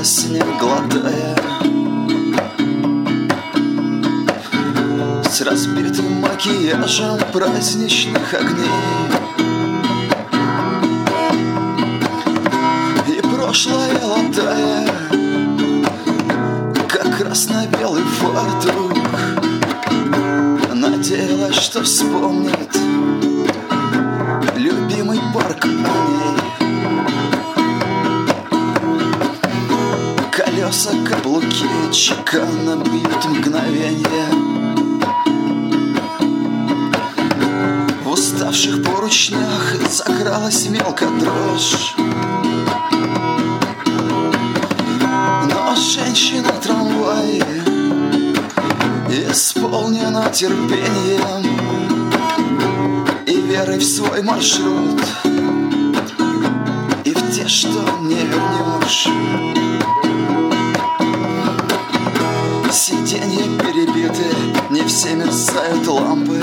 снег глотая, с разбитым макияжем праздничных огней. И прошлое латая, как красно-белый фартук, надеялась, что вспомнит любимый парк о ней. Колеса, каблуки чеканно бьют мгновенье, в уставших поручнях закралась мелко дрожь. Но женщина трамвай исполнена терпением и верой в свой маршрут, и в те, что не вернешь. Сиденья перебиты, не все мерцают лампы,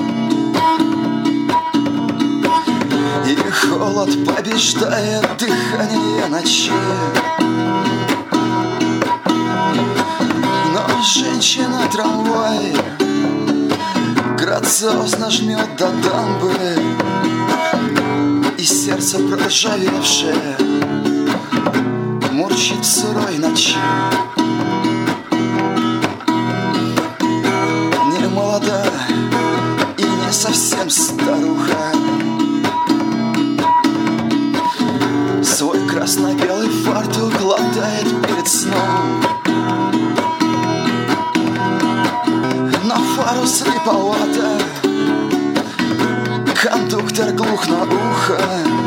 и холод побеждает дыхание ночи. Но женщина-трамвай грациозно жмет до дамбы, и сердце проржавевшее мурчит в сырой ночи. Не молода и не совсем старуха, свой красно-белый фартук глотает перед сном. Но фару слеповато, кондуктор глух на ухо,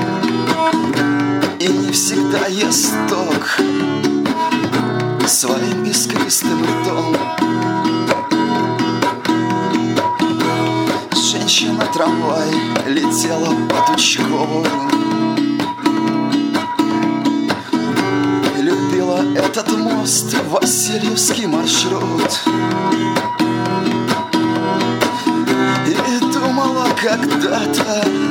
и не всегда ест ток своим искристым ртом. Женщина-трамвай летела по Тучкову, любила этот мост, Васильевский маршрут, и думала когда-то